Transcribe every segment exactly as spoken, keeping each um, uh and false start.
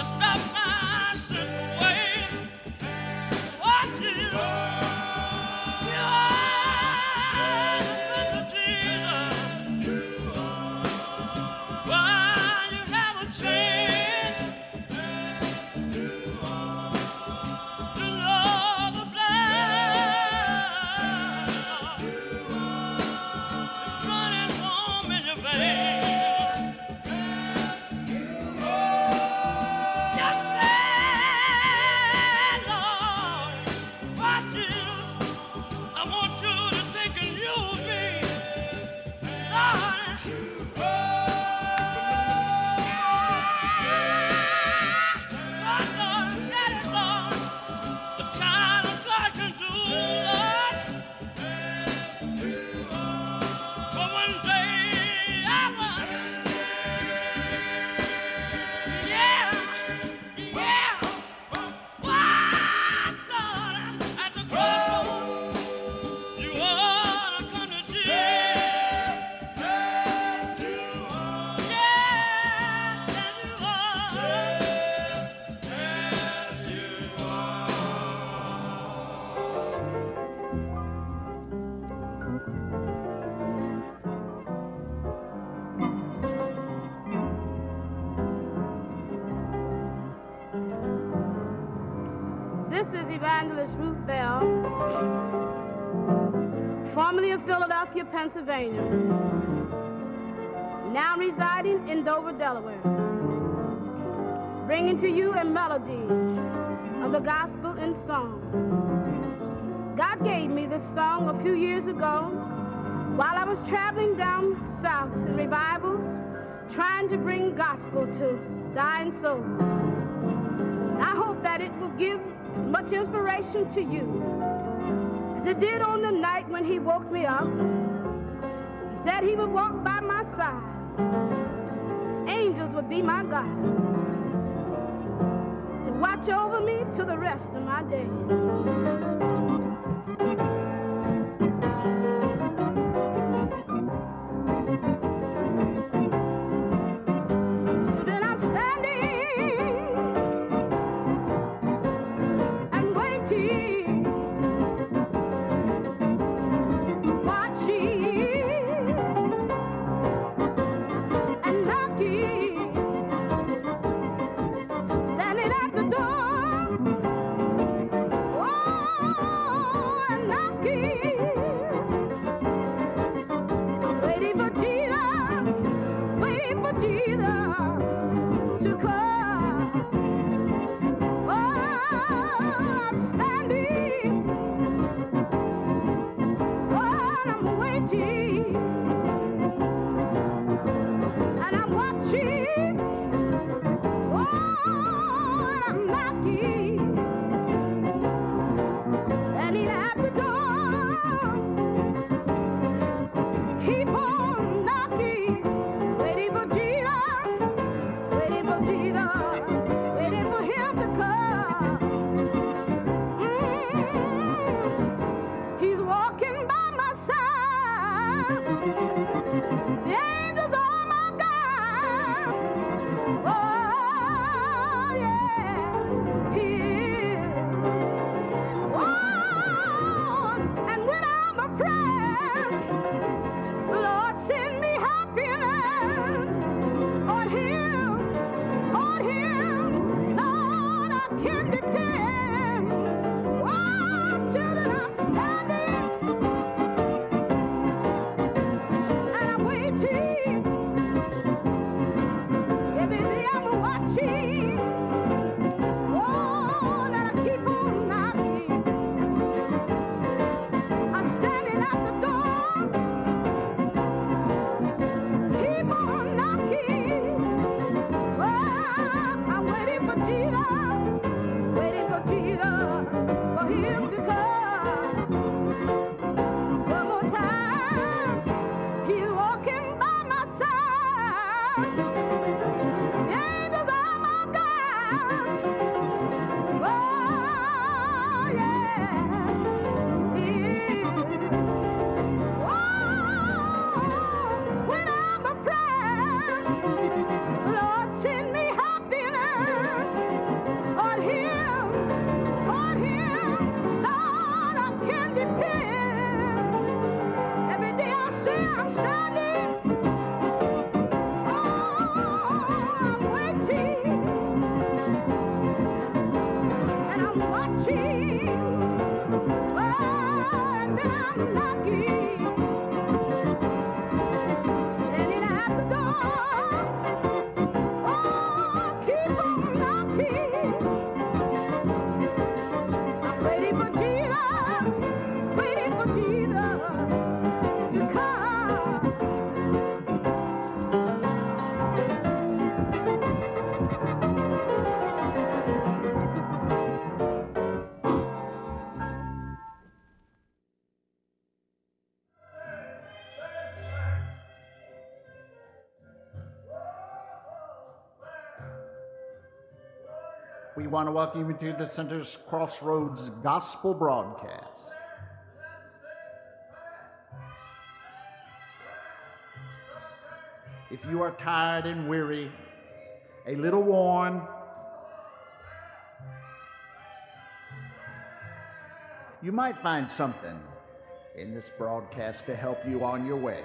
This is Evangelist Ruth Bell, formerly of Philadelphia, Pennsylvania, now residing in Dover, Delaware, bringing to you a melody of the gospel in song. God gave me this song a few years ago while I was traveling down south in revivals, trying to bring gospel to dying souls. I hope that it will give much inspiration to you, as it did on the night when he woke me up. He said he would walk by my side. Angels would be my guide to watch over me till the rest of my days. Oh! We want to welcome you to the Sinners Crossroads Gospel Broadcast. If you are tired and weary, a little worn, you might find something in this broadcast to help you on your way.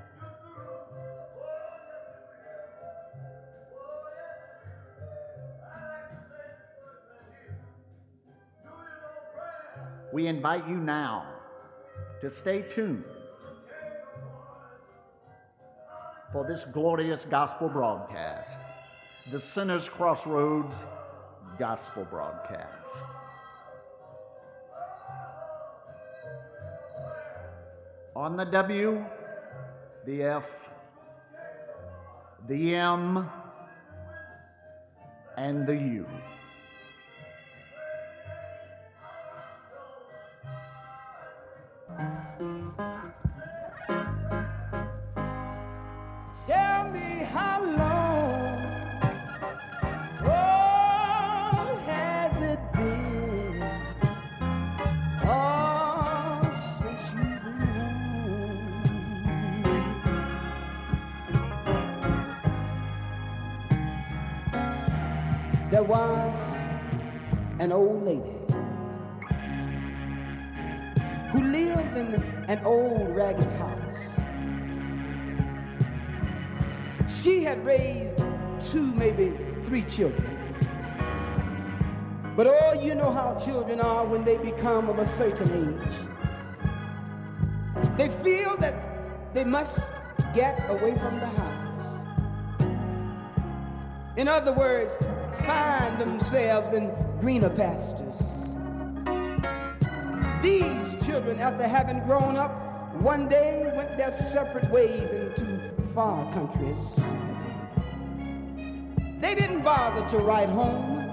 We invite you now to stay tuned for this glorious gospel broadcast, the Sinners Crossroads Gospel Broadcast. On the W, the F, the M, and the U. Tell me how long, oh, has it been, oh, since you've been home? There was an old lady who lived in an old ragged house. She had raised two, maybe three children. But oh, you know how children are when they become of a certain age. They feel that they must get away from the house. In other words, find themselves in greener pastures. These children, after having grown up, one day went their separate ways into far countries. They didn't bother to write home,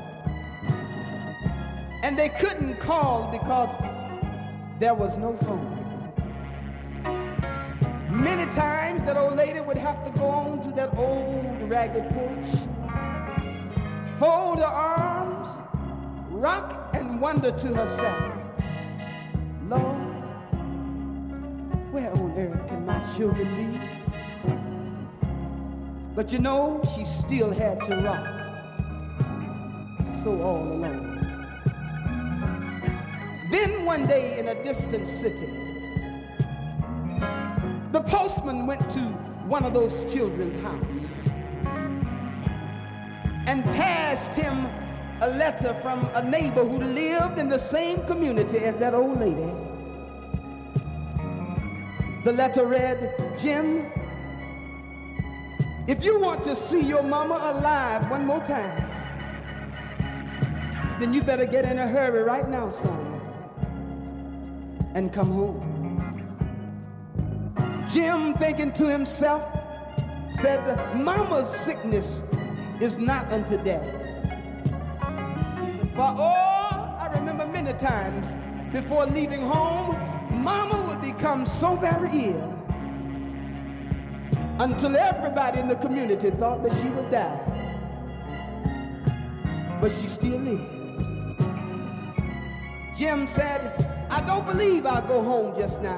and they couldn't call because there was no phone. Many times that old lady would have to go on to that old ragged porch, fold her arms, rock and wonder to herself, Lord, where on earth can my children be? But you know, she still had to rock, so all alone. Then one day in a distant city, the postman went to one of those children's house and passed him a letter from a neighbor who lived in the same community as that old lady. The letter read, Jim, if you want to see your mama alive one more time, then you better get in a hurry right now, son, and come home. Jim, thinking to himself, said, Mama's sickness is not unto death. For oh, I remember many times before leaving home, Mama would become so very ill until everybody in the community thought that she would die. But she still lived. Jim said, I don't believe I'll go home just now.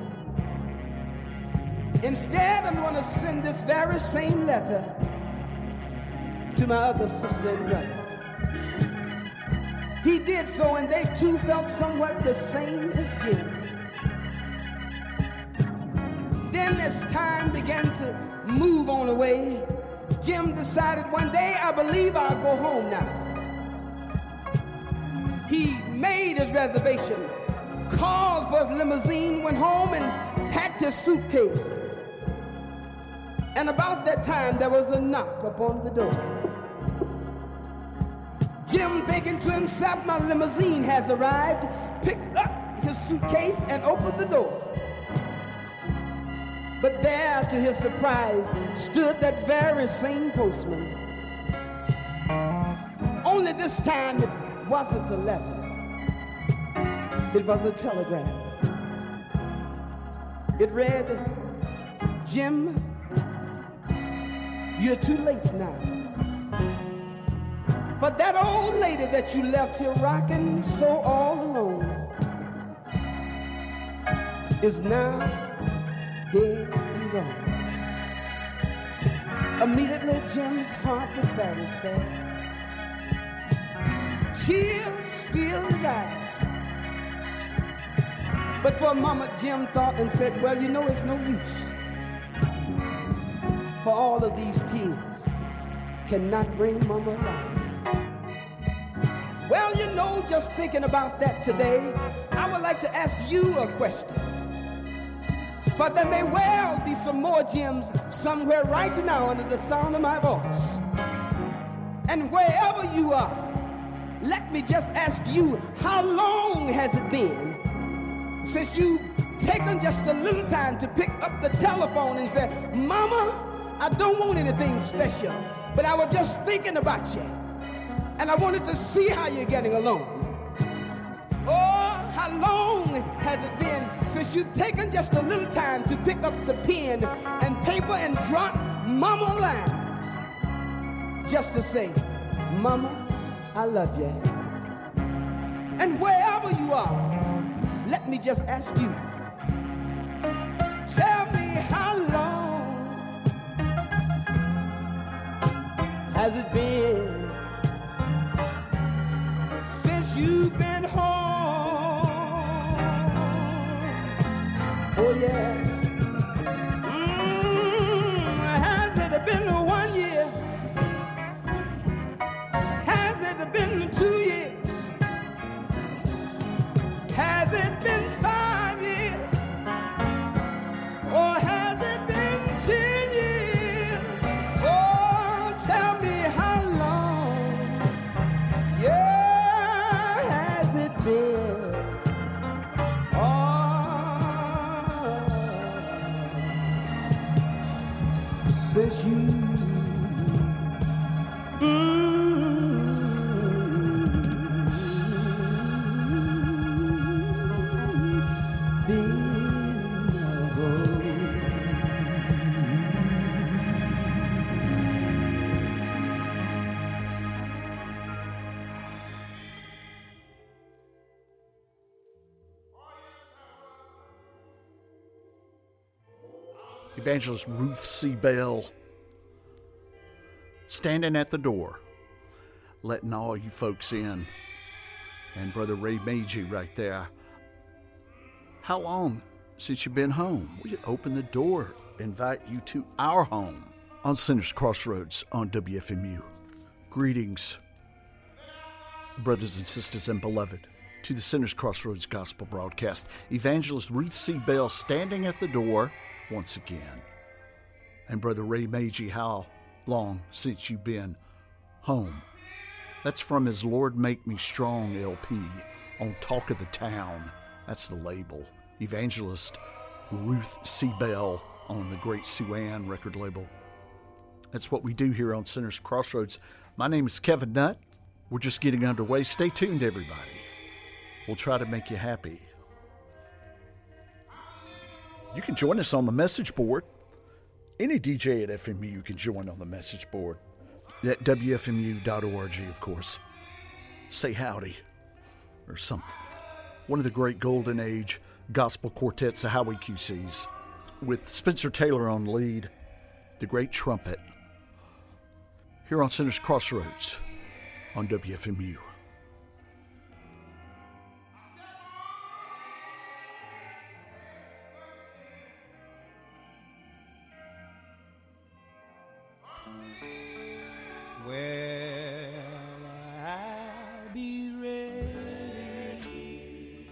Instead, I'm going to send this very same letter to my other sister and brother. He did so, and they too felt somewhat the same as Jim. Then as time began to move on away, Jim decided one day, I believe I'll go home now. He made his reservation, called for his limousine, went home and packed his suitcase. And about that time, there was a knock upon the door. Jim, thinking to himself, my limousine has arrived, picked up his suitcase and opened the door. But there, to his surprise, stood that very same postman. Only this time it wasn't a letter. It was a telegram. It read, Jim, you're too late now. For that old lady that you left here rocking so all alone is now dead and gone. Immediately Jim's heart was very sad. Tears filled his eyes. But for a moment Jim thought and said, well, you know, it's no use. For all of these tears cannot bring Mama life. Well, you know, just thinking about that today, I would like to ask you a question. For there may well be some more Jims somewhere right now under the sound of my voice. And wherever you are, let me just ask you, how long has it been since you've taken just a little time to pick up the telephone and say, Mama, I don't want anything special, but I was just thinking about you. And I wanted to see how you're getting along. Oh, how long has it been since you've taken just a little time to pick up the pen and paper and drop Mama a line just to say, Mama, I love you. And wherever you are, let me just ask you, tell me how long has it been since you've been home? Oh yes. Mm, has it been one year? Has it been two years? Has it been five years? Or has it been ten years? Oh, tell me how long. Yeah, has it been? Oh, since you Evangelist Ruth C. Bell, standing at the door, letting all you folks in. And Brother Ray Magee right there. How long since you've been home? We open the door, invite you to our home on Sinners Crossroads on W F M U. Greetings, brothers and sisters and beloved, to the Sinners Crossroads Gospel Broadcast. Evangelist Ruth C. Bell standing at the door once again. And Brother Ray Magee, how long since you've been home? That's from his Lord Make Me Strong L P on Talk of the Town. That's the label. Evangelist Ruth C. Bell on the Great Sue Ann record label. That's what we do here on Sinners Crossroads. My name is Kevin Nutt. We're just getting underway. Stay tuned, everybody. We'll try to make you happy. You can join us on the message board. Any D J at F M U can join on the message board. At W F M U dot org, of course. Say howdy or something. One of the great golden age gospel quartets, the Howie Q Cs, with Spencer Taylor on lead, the great trumpet, here on Sinners Crossroads on W F M U. Well, I'll be ready.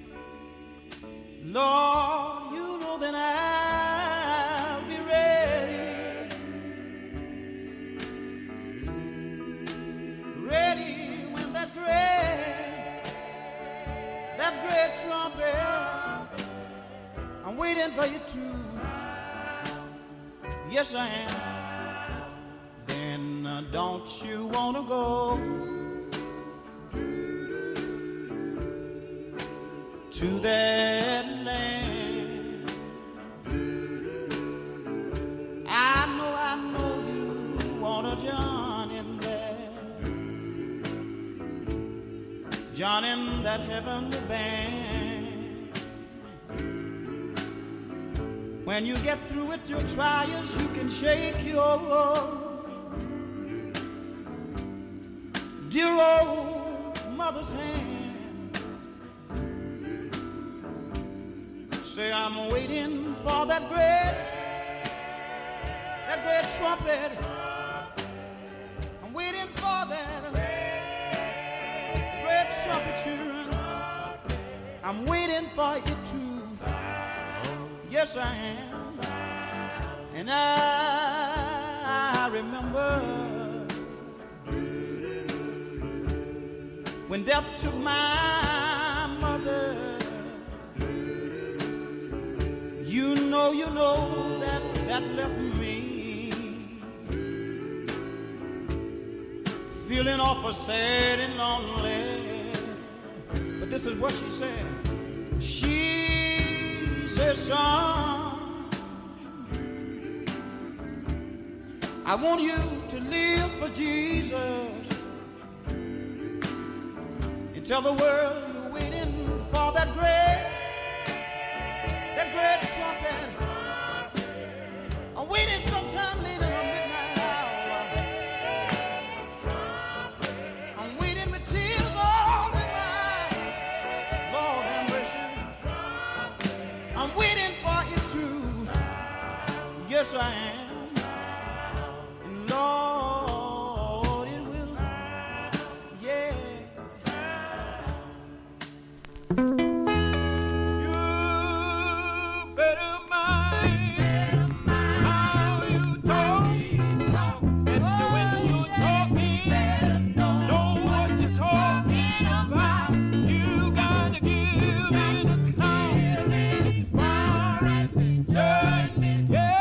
Lord, you know that I'll be ready. Ready when that great, that great trumpet, I'm waiting for you to. Yes, I am. Don't you want to go to that land? I know, I know you want to join in there. joining that heavenly band. When you get through with your trials, you can shake your dear old mother's hand. Say, I'm waiting for that great, that great trumpet. I'm waiting for that great trumpet, children. I'm waiting for you to. Yes, I am. And I remember when death took my mother. You know, you know that that left me feeling awful sad and lonely. But this is what she said. She said, son, I want you to live for Jesus and tell the world you're waiting for that great, that great trumpet. I'm waiting sometime late in the midnight hour. I'm waiting with tears all in my Lord have mercy. I'm waiting for you to. Yes, I am. Lord, it will. Yeah. You better mind how you talk, and when you talking, know what you're talking about. You gotta give an account. Judge, yeah.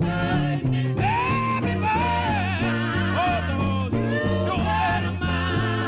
Mind.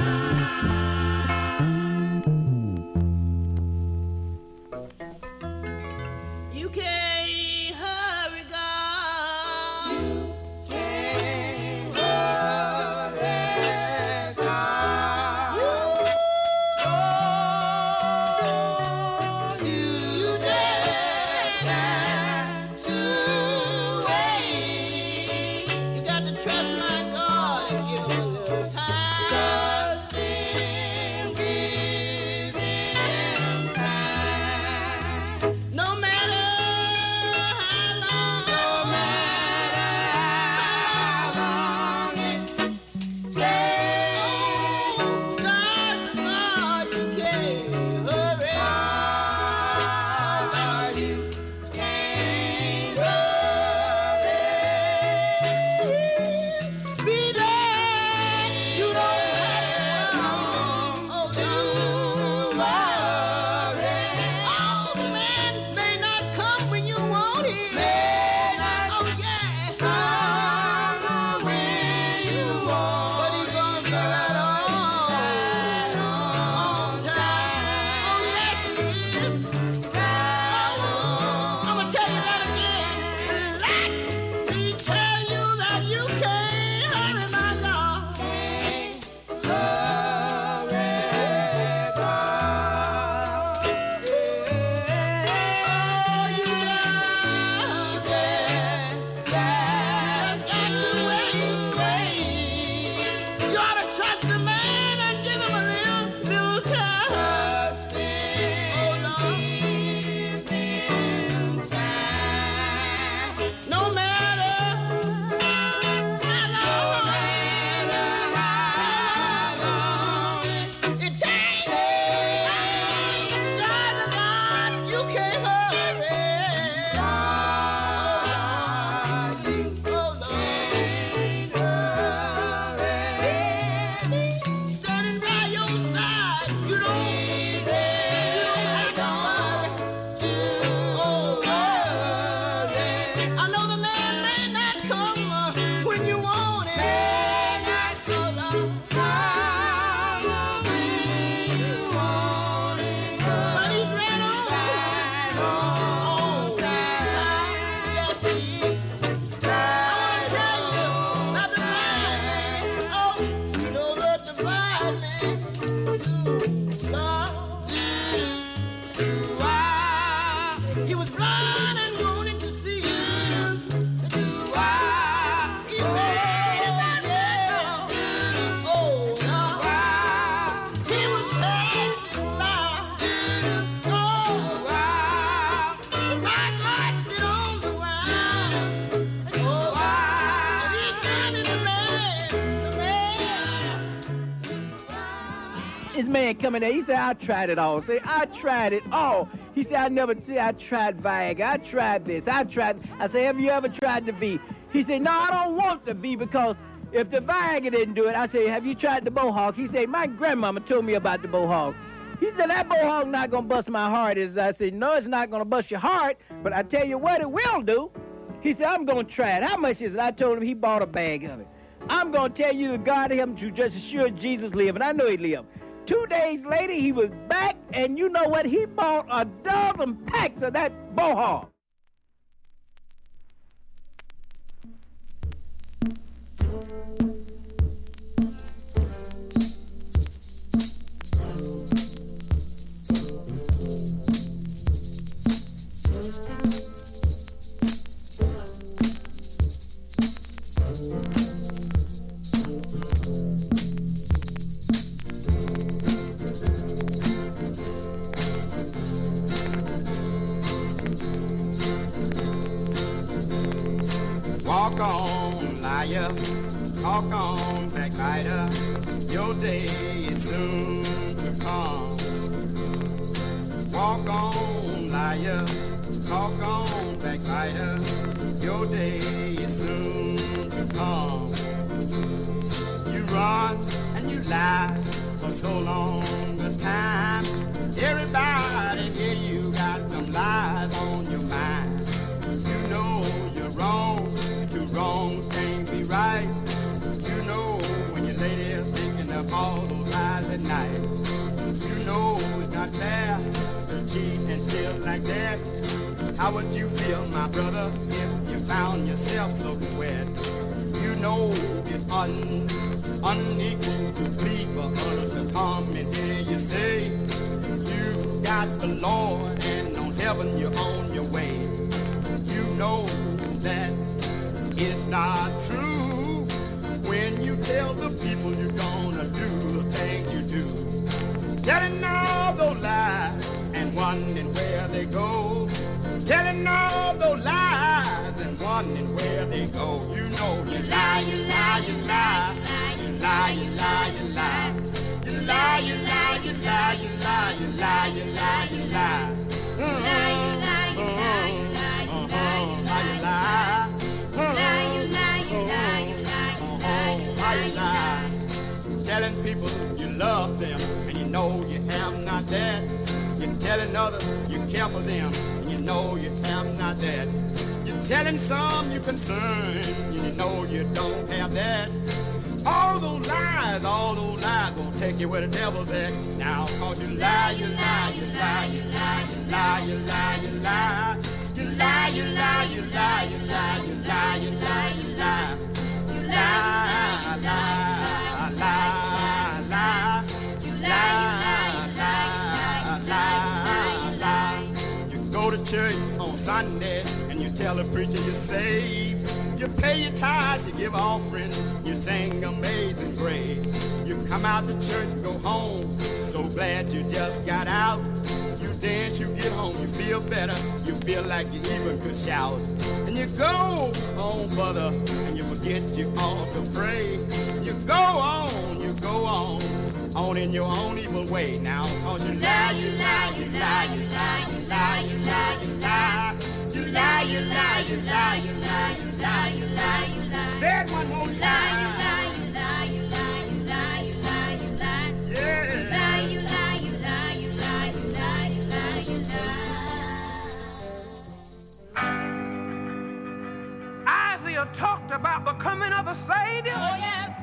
when you want it. Midnight color. Man coming there, he said, I tried it all. Say, I tried it all. He said, I never see, I tried Viagra. I tried this. I tried. I said, have you ever tried the V? He said, no, I don't want the V because if the Viagra didn't do it, I said, have you tried the Bohawk? He said, my grandmama told me about the Bohawk. He said, that Bohawk not going to bust my heart. I said, no, it's not going to bust your heart, but I tell you what it will do. He said, I'm going to try it. How much is it? I told him he bought a bag of it. I'm going to tell you, God him to just assure Jesus live, and I know he lived. Two days later, he was back, and you know what? He bought a dozen packs of that Bohawk. Walk on, liar, talk on, backbiter, your day is soon to come. Walk on, liar, talk on, backbiter, your day is soon to come. You run and you lie for so long a time. Everybody here, you got them lies on your mind. You know you're wrong. Two wrongs can't be right. You know when you lay there thinking of all those lies at night. You know it's not fair to cheat and steal like that. How would you feel, my brother, if you found yourself soaking wet? You know it's un unequal to plead for others to come and hear you say you got the Lord and on heaven you're on your way. You know that it's not true when you tell the people you're gonna do the things you do. Telling all those lies and wondering where they go. Telling all those lies and wondering where they go. You know you lie, you lie, you lie. You lie, you lie, you lie. You lie, you lie, you lie, you lie, you lie, you lie, you lie. You lie, you lie, you lie, you lie, you lie, you lie, you lie. Telling people you love them and you know you have not that. You're telling others you care for them and you know you have not that. You're telling some you concerned and you know you don't have that. All those lies, all those lies gonna take you where the devil's at. Now cause you lie, you lie, you lie, you lie, you lie, you lie, you lie. You lie, you lie, you lie, you lie, you lie, you lie, you lie. You lie, lie, lie, lie. You lie, lie, lie, lie. You go to church on Sunday and you tell the preacher you're saved. You pay your tithes, you give offerings, you sing Amazing Grace. You come out to church, go home, so glad you just got out. You dance, you get home, you feel better, you feel like you even could shout. And you go on further, and you forget you ought to pray. You go on, you go on, on in your own evil way now. Cause you lie, you lie, you lie, you lie, you lie, you lie, you lie. You lie, you lie, you lie, you lie, you lie, you lie, you lie. Say it one more time. You lie, you lie, you lie, you lie, you lie, you lie. Yeah. You lie, you lie, you lie, you lie, you lie, you lie, you lie. Isaiah talked about becoming coming of the Savior. Oh, yes.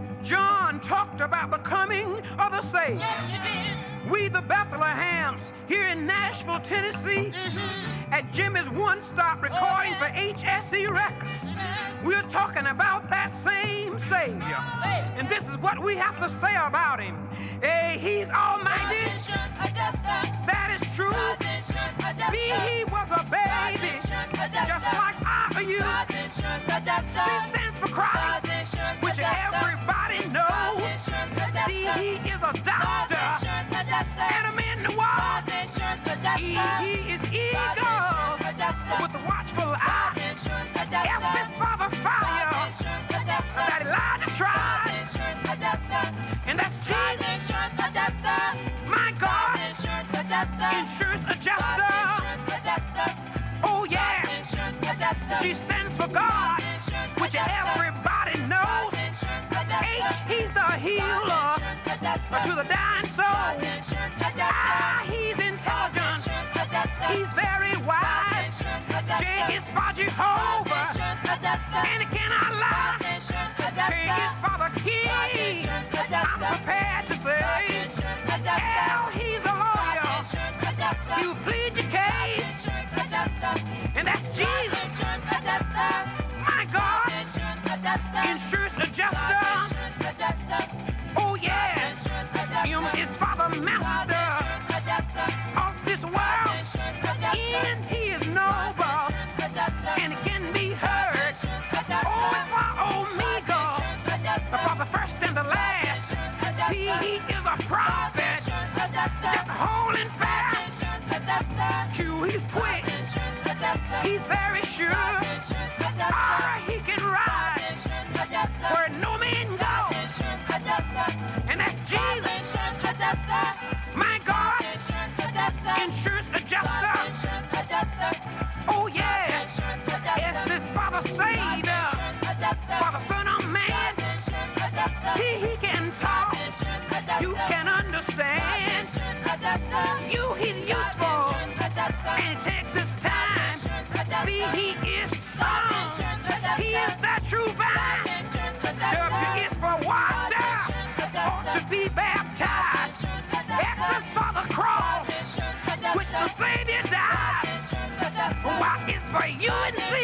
John talked about the coming of the Savior. Yes, you did. We, the Bethlehams, here in Nashville, Tennessee, Mm-hmm. at Jimmy's One Stop recording Oh, for H S E Records. We're talking about that same Savior. Savior. And this is what we have to say about him. Hey, he's almighty. God's insurance adjuster. That is true. God's insurance adjuster. Be he was a baby, God's insurance adjuster. just like I or you. God's insurance adjuster. He stands for Christ, God's insurance which adjuster. everybody God's knows. insurance See, adjuster. he is a God's doctor insurance adjuster. and a man to watch. God's insurance adjuster. He, he is God's eagle insurance adjuster. with a watchful God's eye. insurance adjuster. F this father fire God's insurance adjuster. that Elijah God's tried, insurance adjuster. and that's God's Jesus, insurance adjuster. my God's God, insurance adjuster. insurance God's adjuster. insurance adjuster. Oh yeah, God's insurance adjuster. G stands for God, God's insurance which adjuster. everybody knows. God's insurance adjuster. H, he's the healer God's insurance adjuster. to the dying soul. God's insurance adjuster. Ah, he's God's intelligent. insurance adjuster. He's very God's wise. insurance adjuster. J is for God's Jehovah, insurance adjuster. and he cannot God's lie. insurance K adjuster. is for the God's King. insurance I'm adjuster. prepared to God's say, insurance adjuster. L, he's a God's lawyer. insurance adjuster. You plead your God's case, insurance adjuster. and that's God's Jesus, insurance adjuster. my God, God's insurance adjuster. insurance God's adjuster. insurance adjuster. Oh God's yes, insurance adjuster. him is for the God's master insurance adjuster. of this God's world, insurance adjuster. and he is God's noble, insurance adjuster. and it can be God's heard. insurance adjuster. Oh, it's for God's Omega, insurance adjuster. for the first and the God's last. insurance He, adjuster. he is a God's prophet, insurance adjuster. just holding God's fast. insurance adjuster. Q, he's quick, God's insurance adjuster. he's very sure. God's insurance adjuster. Ah, he can God's ride insurance adjuster. where no man God's goes, insurance adjuster. and that's God's Jesus, insurance adjuster. my God, God's insurance adjuster. insurance God's adjuster. insurance adjuster. Oh God's yeah, insurance yes, adjuster. this for the God's Savior, insurance adjuster. for the Son of Man. God's insurance adjuster. He, he can talk, God's insurance adjuster. you can God's understand. insurance adjuster. You, he's God's useful, insurance adjuster. and it takes his time. Insurance adjuster. See, he is God's strong. insurance adjuster. He is that true God's vine. insurance W adjuster. is for water, God's insurance ought to adjuster. be baptized. Insurance X adjuster. is for the cross, God's insurance adjuster. which the Savior died. Insurance adjuster. Y is for you and Z.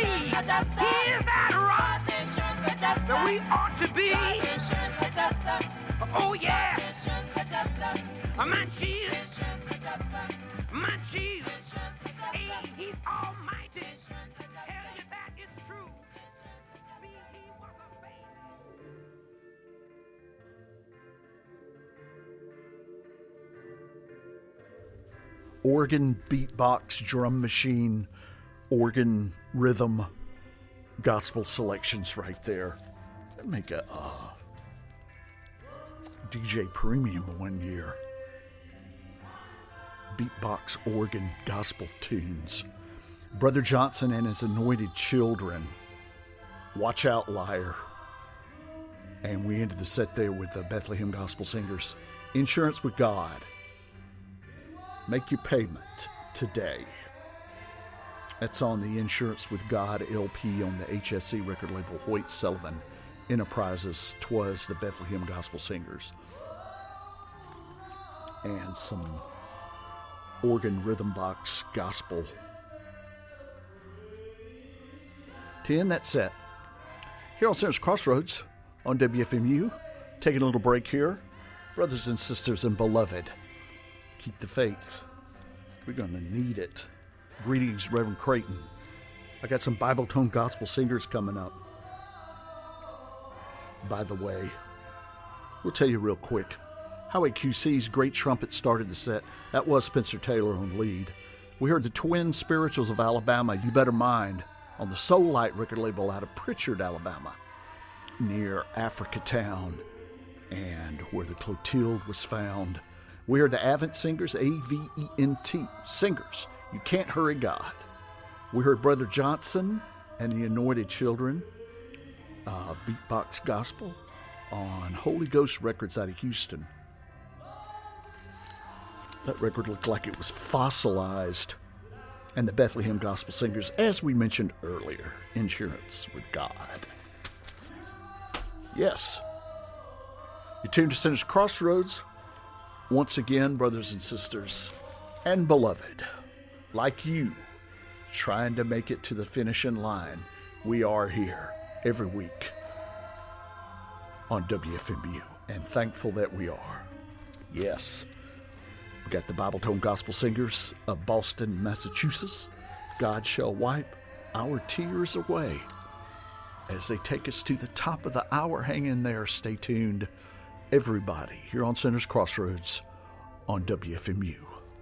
He is that rock God's insurance adjuster. that we ought to be. God's insurance adjuster. Oh yeah, Insurance adjuster. my Jesus, Insurance adjuster. my Jesus. Insurance adjuster. Hey, he's almighty. Tell you that is true. See, he was a baby. Organ, beatbox, drum machine, organ, rhythm, gospel selections right there. That'd make a uh, D J Premium one year. Beatbox, organ, gospel tunes. Brother Johnson and his Anointed Children. Watch Out Liar. And we ended the set there with the Bethlehem Gospel Singers. Insurance with God. Make your payment today. That's on the Insurance with God L P on the H S C record label, Hoyt Sullivan Enterprises. 'Twas the Bethlehem Gospel Singers. And some organ rhythm box gospel. To end that set, here on Sinners Crossroads on W F M U, taking a little break here. Brothers and sisters and beloved, keep the faith. We're going to need it. Greetings, Reverend Creighton. I got some Bible tone gospel singers coming up. By the way, we'll tell you real quick. Highway Q C's great trumpet started the set. That was Spencer Taylor on lead. We heard the Twin Spirituals of Alabama, You Better Mind, on the Soul Light record label out of Pritchard, Alabama, near Africatown, and where the Clotilde was found. We are the Avent Singers, A V E N T, Singers. You Can't Hurry God. We heard Brother Johnson and the Anointed Children, uh, Beatbox Gospel, on Holy Ghost Records out of Houston. That record looked like it was fossilized. And the Bethlehem Gospel Singers, as we mentioned earlier, Insurance with God. Yes. You tuned to Sinners Crossroads. Once again, brothers and sisters, and beloved, like you, trying to make it to the finishing line, we are here every week on W F M U, and thankful that we are. Yes. We got the Bible Tone Gospel Singers of Boston, Massachusetts. God shall wipe our tears away. As they take us to the top of the hour, hang in there, stay tuned. Everybody here on Sinners Crossroads on W F M U.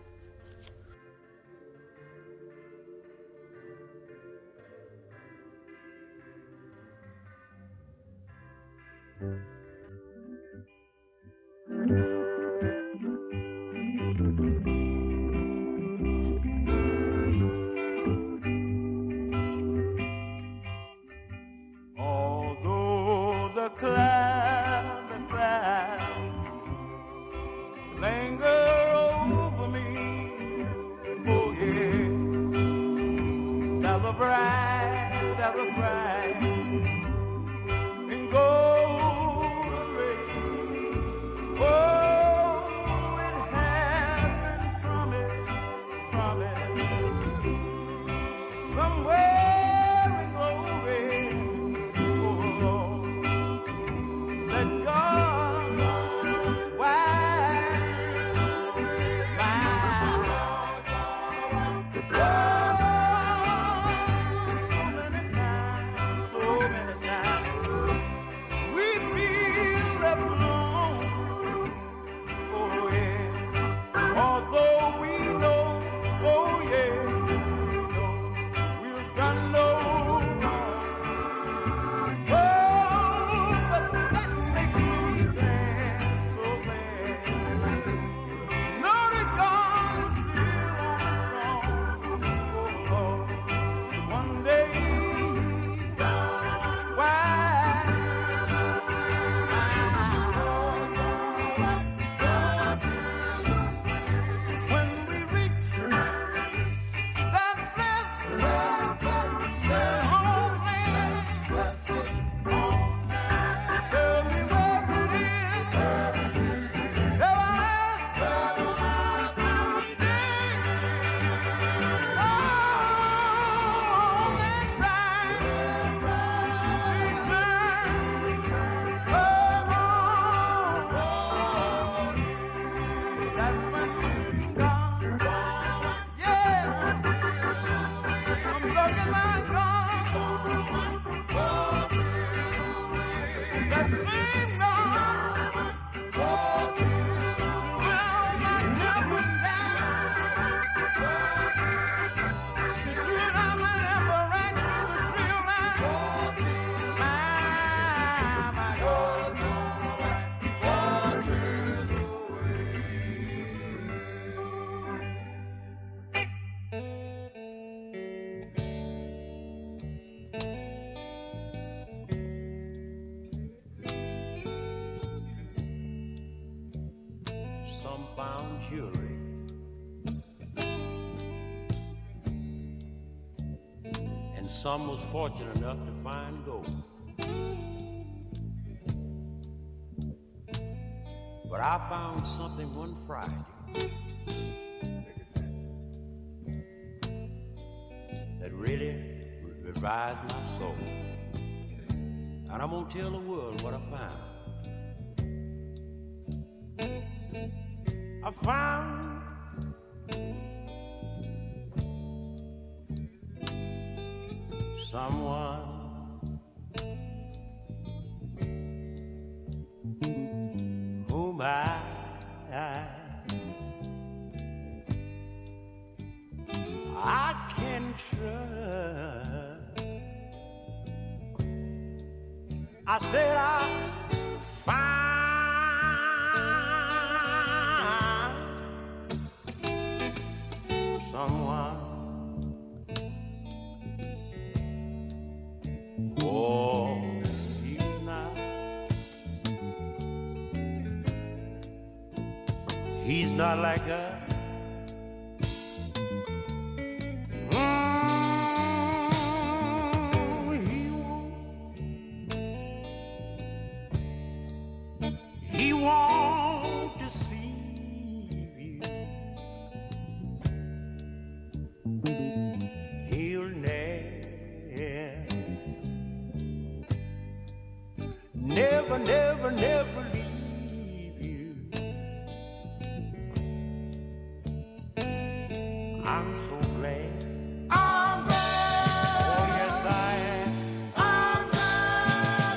Although the cloud, the cloud linger over me, oh yeah, there's a bright, there's a bright and golden ray. Oh, it has been promised, promised somewhere in glory. Some found jewelry, and some was fortunate enough to find gold. But I found something one Friday that really revived my soul. And I'm gonna tell the world what I found. I found someone whom I, I, I can trust. I said I found someone. Oh, he's not. He's not like us. Mm, he won't won't deceive you. He'll never, never, never, never leave you. I'm so glad. I'm glad. Oh, yes, I am. I'm glad.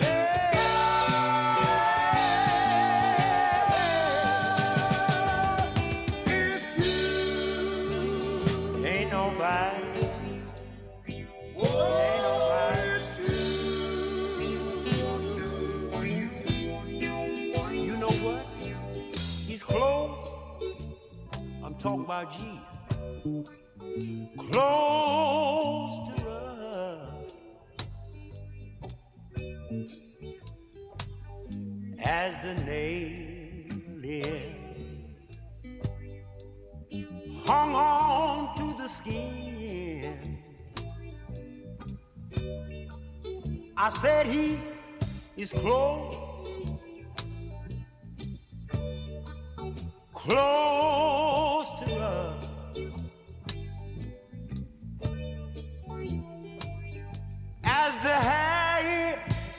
Yeah. It's true. Ain't nobody. Oh, ain't nobody. It's true. You know what? He's close. I'm talking about Jesus. Close to us as the nail is hung on to the skin. I said he is close, close to us. As the hair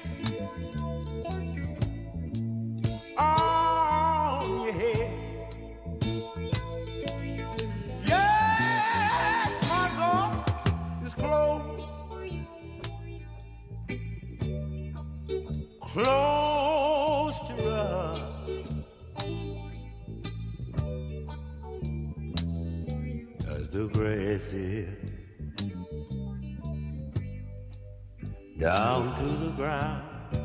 on your head. Yes, my God is close, close to us. As the grass is down to the ground.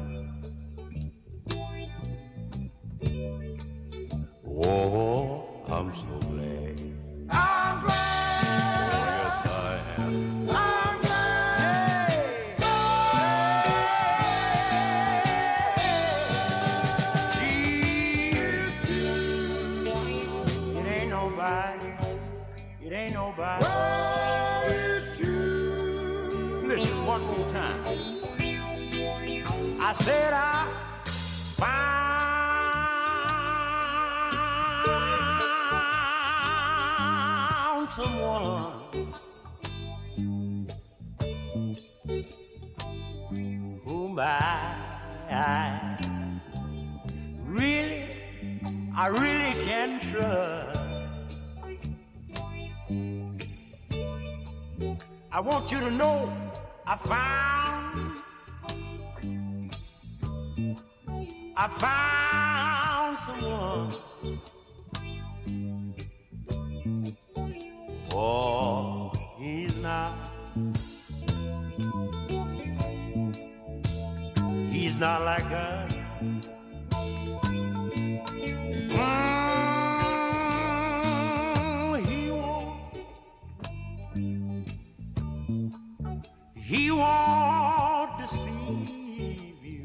Oh, I'm so glad. I'm glad. Oh, yes, I am. I'm glad. Jesus, it ain't nobody. It ain't nobody. Oh, it's true. Listen one more time. I said I found someone whom I, I really, I really can trust. I want you to know I found, I found someone. Oh, he's not, he's not like us. Mm, he won't, he won't deceive you.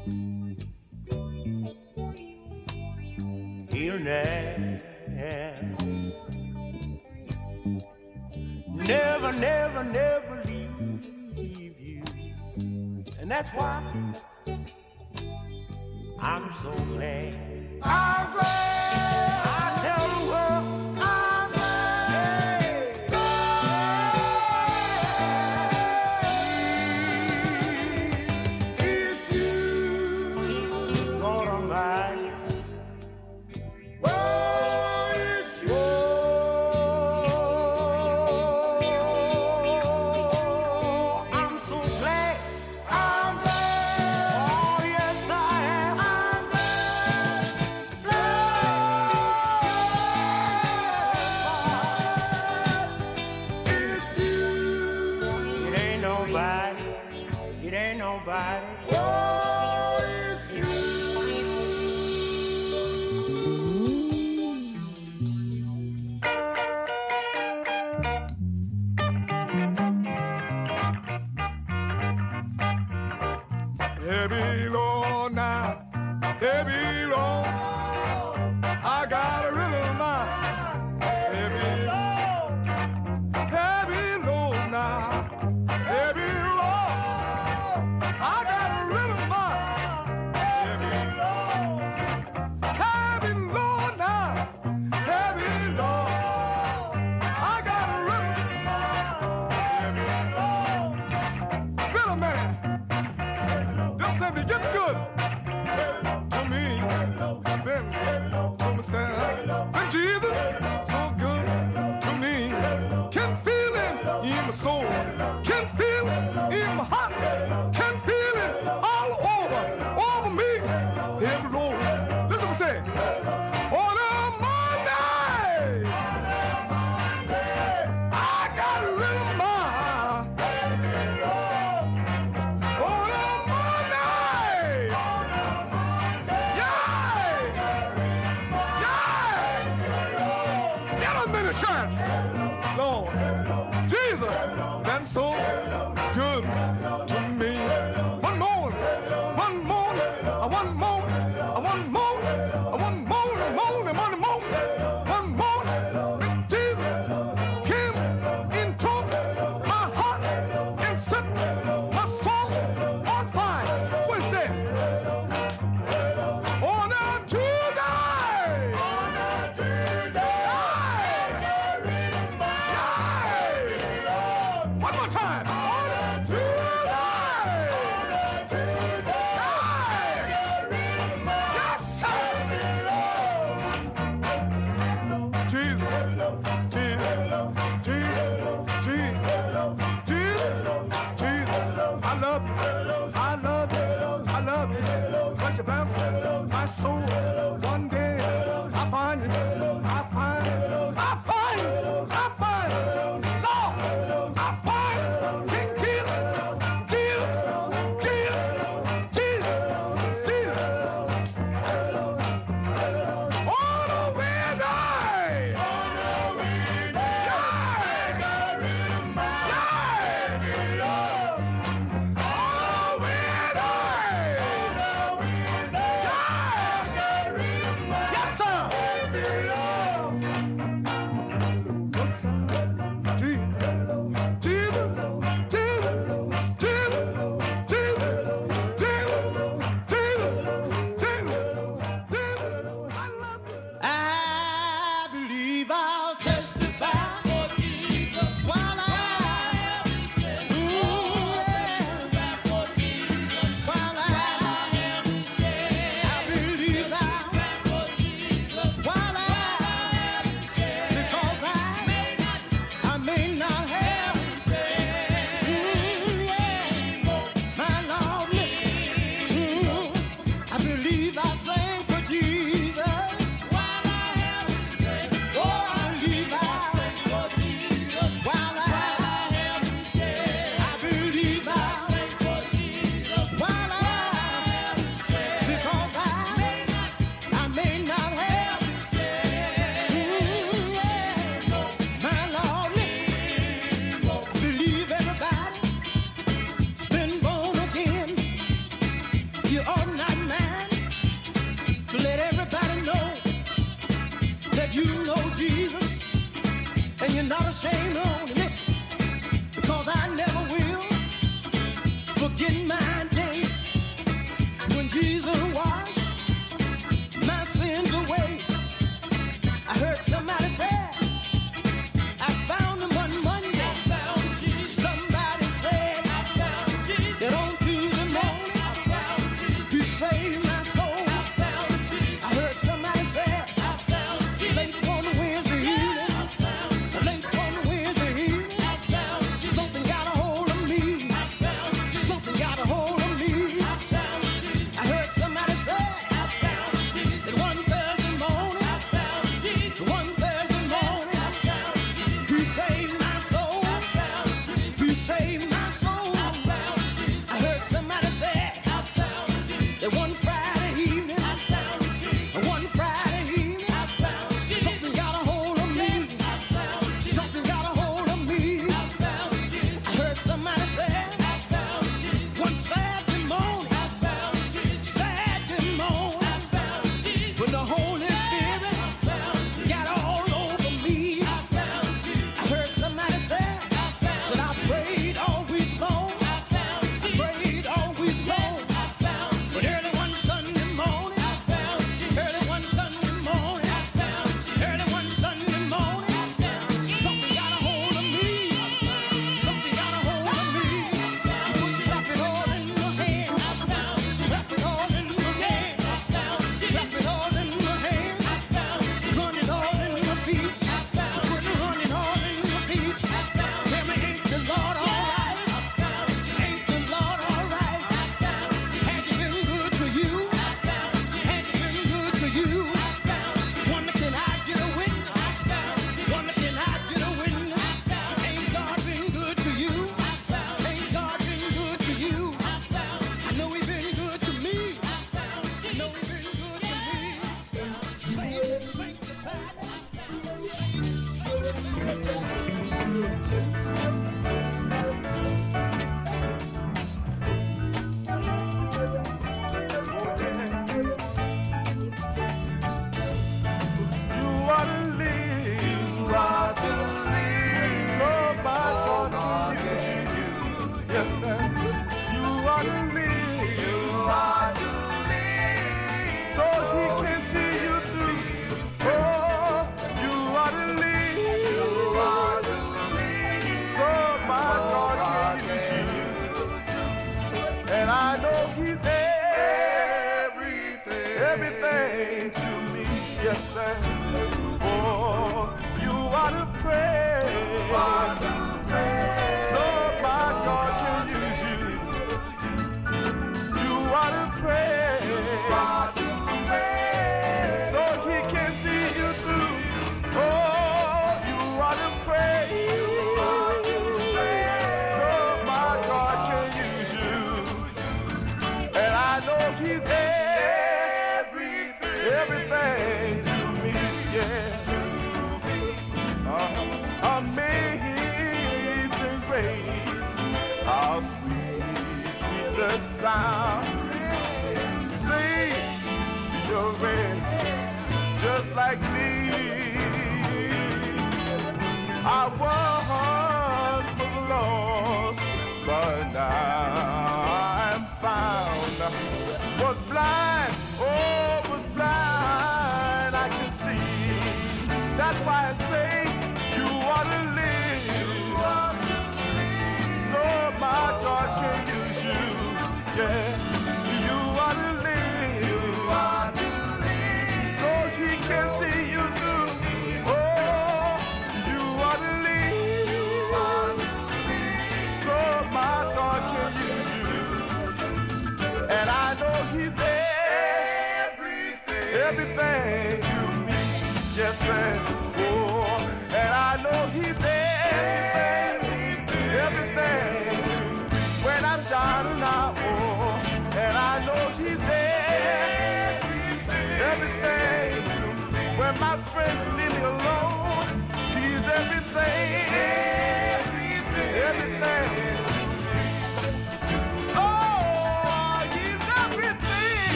He'll never, never, never, never leave you. And that's why I'm so glad. I'm glad. I tell the world I'm glad. It's you, Lord Almighty. Oh, it's you. Oh, I'm so glad. I'm glad. Oh, yes, I am. I'm glad. It's you. It ain't nobody. It ain't nobody. Oh, it's you. Heavy low now, heavy low. I got a rhythm now. Heavy low, heavy low now, heavy low. I got a rhythm now. Heavy low, say? On a Monday, I got a rhythm of mine. On a Monday, yeah, yeah, get them in the church, Lord. Jesus, that's so good to me. One more, one more, uh, one more, uh, one more, uh, one more, one more, one more, one more. Jesus came into my heart and set my soul on fire. That's what it said. On a Tuesday, on a Tuesday, one more time. On a Tuesday, on a Tuesday, yes, sir. Jesus, Jesus, Jesus, Jesus, Jesus, Jesus. I love you, I love you, I love you. But you bless my soul. One day I find you, I find you, I find you, I find you. Lord, I find King Jesus, Jesus, Jesus, Jesus, Jesus. On a Wednesday, on a Wednesday, yeah, yeah, yeah. On a Wednesday, on a Wednesday, yeah, yeah.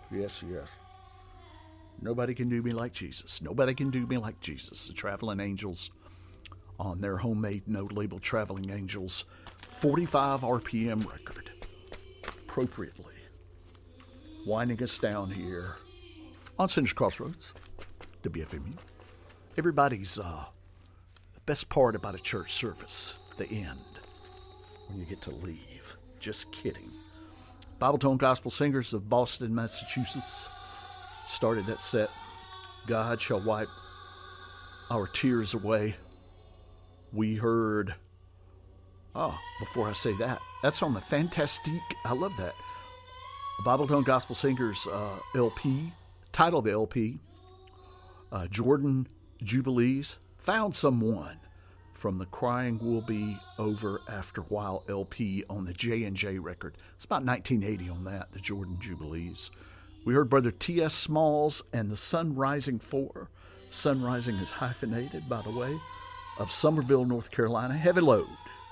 Yes, yes. Nobody can do me like Jesus. Nobody can do me like Jesus. The Traveling Angels on their homemade no-label Traveling Angels forty-five R P M record. Appropriately winding us down here on Sinners Crossroads, W F M U. Everybody's uh, the best part about a church service, the end, when you get to leave. Just kidding. Bible Tone Gospel Singers of Boston, Massachusetts started that set. God shall wipe our tears away. We heard, oh, before I say that, that's on the Fantastique. I love that. Bible Tone Gospel Singers uh, L P, title of the L P, uh, Jordan Jubilees, Found Someone, from the Crying Will Be Over After a While L P on the J and J record. It's about nineteen eighty on that, the Jordan Jubilees. We heard Brother T S. Smalls and the Sun Rising Four. Sun Rising is hyphenated, by the way, of Somerville, North Carolina. Heavy Load.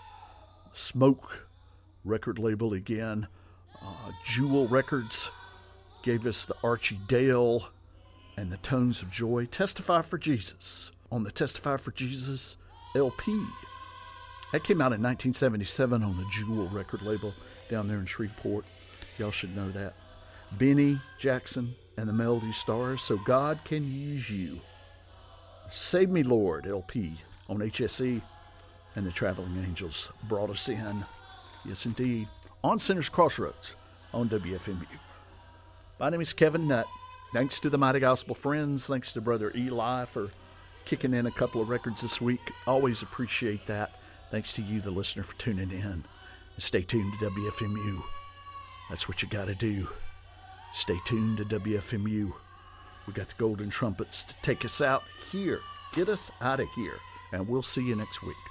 Smoke record label again. Uh, Jewel Records gave us the Archie Dale and the Tones of Joy. Testify for Jesus on the Testify for Jesus L P. That came out in nineteen seventy-seven on the Jewel record label down there in Shreveport. Y'all should know that. Benny Jackson and the Melody Stars, So God Can Use You. Save Me Lord L P on H S E, and the Traveling Angels brought us in. Yes, indeed. On Sinners Crossroads on W F M U. My name is Kevin Nutt. Thanks to the Mighty Gospel Friends. Thanks to Brother Eli for kicking in a couple of records this week. Always appreciate that. Thanks to you, the listener, for tuning in. And stay tuned to W F M U. That's what you got to do. Stay tuned to W F M U. We got the Golden Trumpets to take us out here. Get us out of here. And we'll see you next week.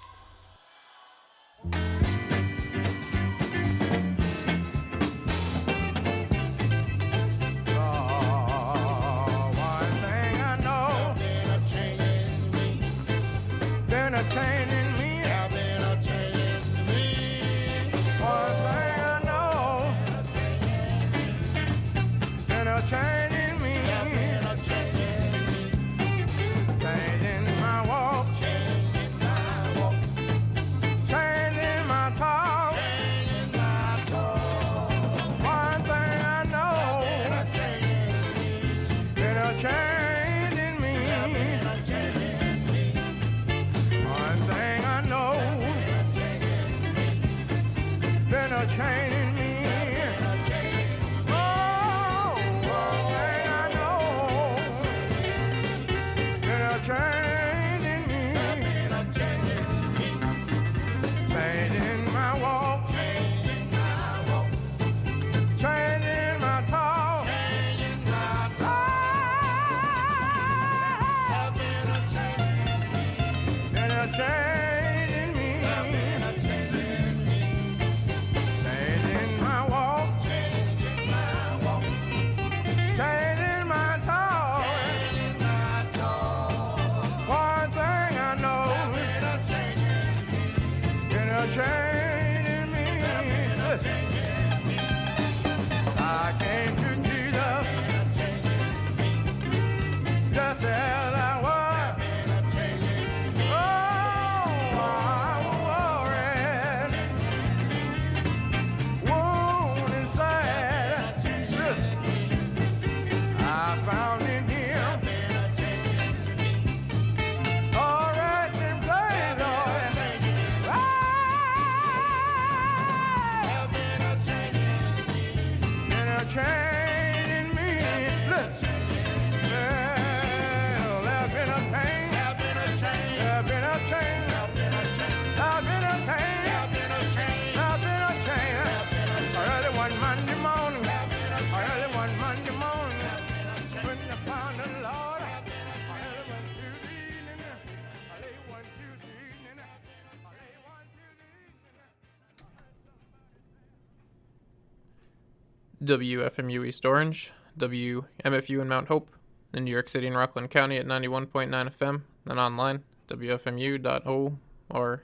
W F M U East Orange, W M F U in Mount Hope, in New York City and Rockland County at ninety-one point nine F M, and online, W F M U dot org.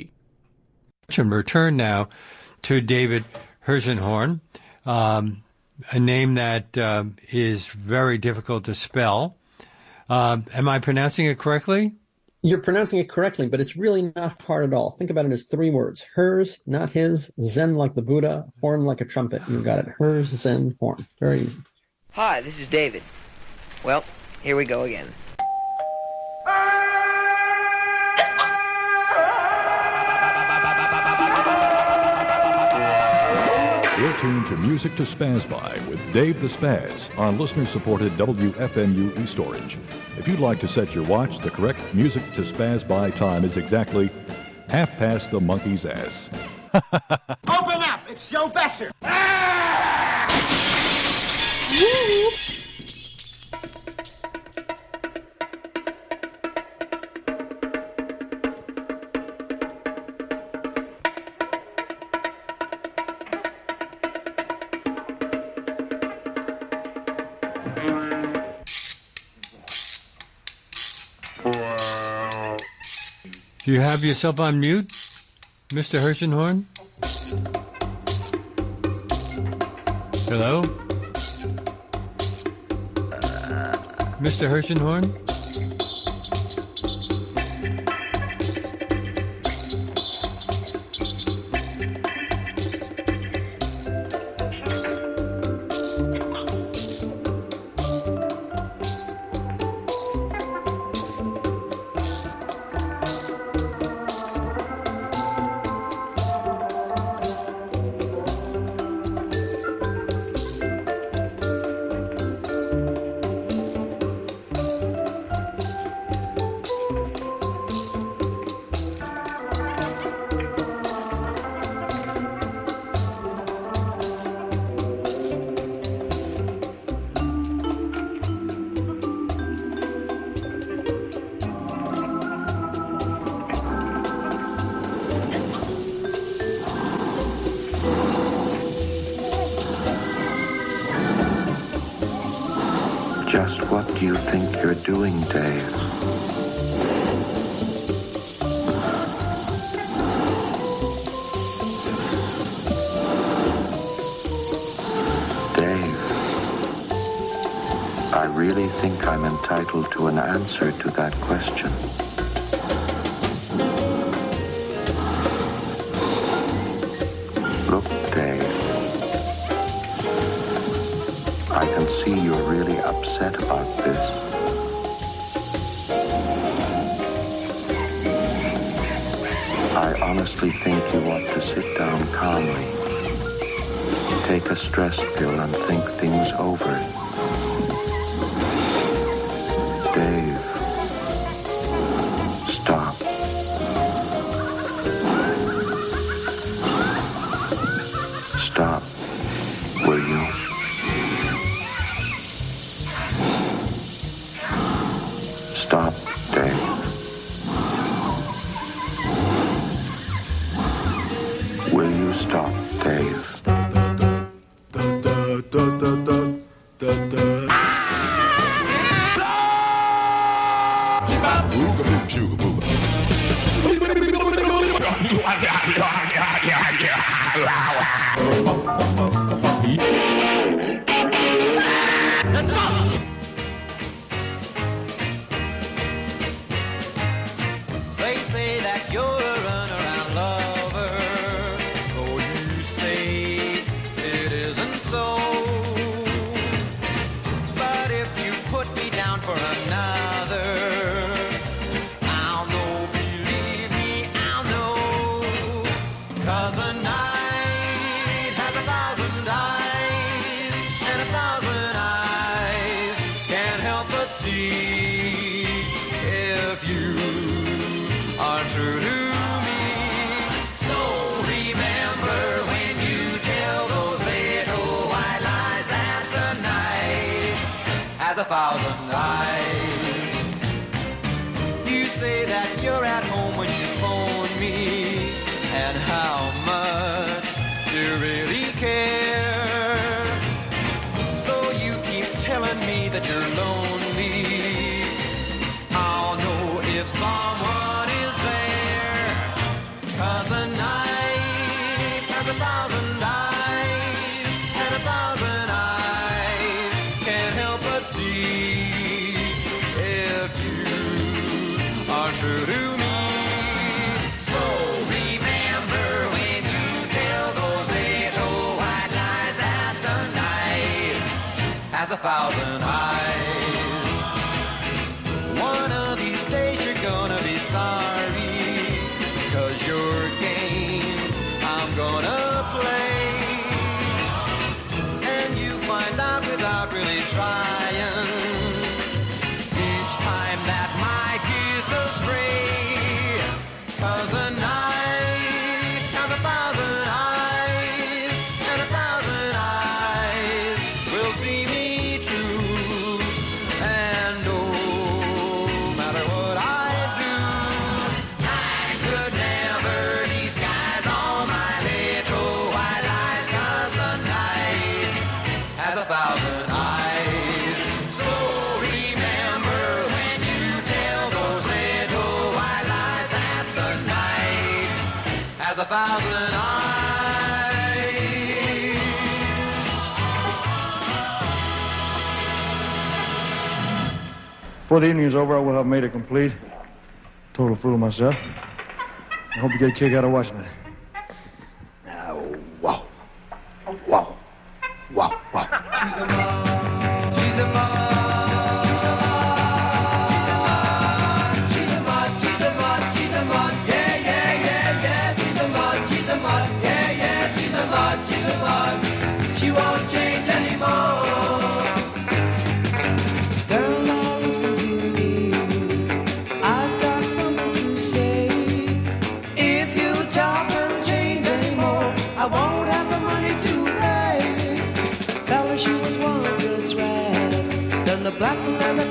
And return now to David Herzenhorn. Um, a name that uh, is very difficult to spell. Uh, am I pronouncing it correctly? You're pronouncing it correctly, but it's really not hard at all. Think about it as three words. Hers, not his, Zen like the Buddha, horn like a trumpet. You've got it. Hers, Zen, horn. Very easy. Hi, this is David. Well, here we go again. You're tuned to Music to Spaz By with Dave the Spaz on listener-supported W F M U East Orange. If you'd like to set your watch, the correct Music to Spaz By time is exactly half past the monkey's ass. Open up! It's Joe Besser! Do you have yourself on mute, Mister Hirshenhorn? Hello? Mister Hirshenhorn? Just what do you think you're doing, Dave? Dave, I really think I'm entitled to an answer to that question. Look, Dave, I can see you're really upset about this. I honestly think you ought to sit down calmly, take a stress pill and think things over. Dave, stop. Stop, will you? Stop, Dave. Will you stop, Dave? Let's go! They say that you're a runaround lover. Oh, you say it isn't so. But if you put me down for another, I'll know, believe me, I'll know. 'Cause a night has a thousand eyes, and a thousand eyes can't help but see if you are true to me. So remember when you tell those little white lies that the night has a thousand eyes. You say that you're at home when you phone me, and how much you really care. Though you keep telling me that you're lonely, I'll know if someone is there. 'Cause the night has a thousand eyes, and a thousand eyes see if you are true to me. So remember when you tell those little white lies that the night has a thousand eyes. One of these days you're gonna be sorry, 'cause your game I'm gonna play, and you find out without really trying each time that my kiss astray. 'Cause a night has a thousand eyes, and a thousand eyes will see me true. And no matter what I do, I could never disguise all my little white lies. 'Cause the night has a thousand eyes. So remember when you tell those little white lies that the night has a thousand eyes. Before the evening is over, I will have made it complete. Total fool of myself. I hope you get a kick out of watching it. Wow. Wow. Wow. Wow. She's a mom. She's a mom. She's a mom. She's a mom. She's a mom. She's a mom. Yeah, yeah, yeah, yeah. She's a mom. She's a mom. Yeah, yeah. She's a mom. She's a mom. She won't change anymore. Girl, now listen to me. I've got something to say. If you talk and change anymore, I won't have the money to pay. Fella, she was once a trap. Then the black leather